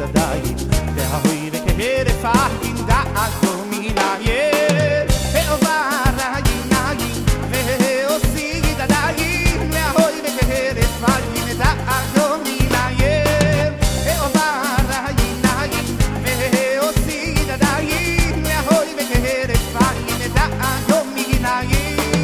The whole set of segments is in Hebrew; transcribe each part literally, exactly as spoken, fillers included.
daim ve hoy ve keher fahim da agominaye ve ovarayi nayi ve osi da daim ve hoy ve keher fahim da agominaye ve ovarayi nayi ve osi da daim ve hoy ve keher fahim da agominaye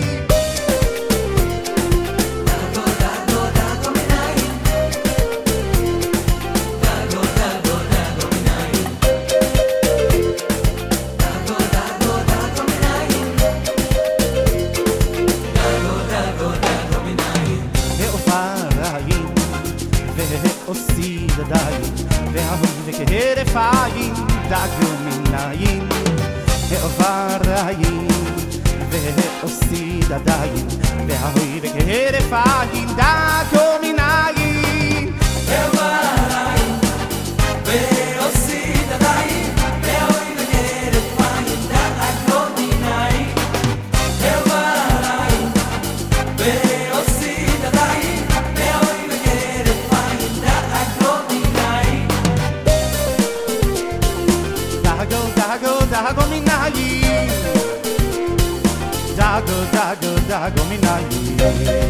עושי דדיים וההוי וכהרפיים דאגו מניים ועובריים ועושי דדיים וההוי וכהרפיים דאגו מניים ועובריים ועושי דדיים וההוי וכהרפיים דאגו מניים ועובריים ועושי דדיים dago minayi dago dago dago minayi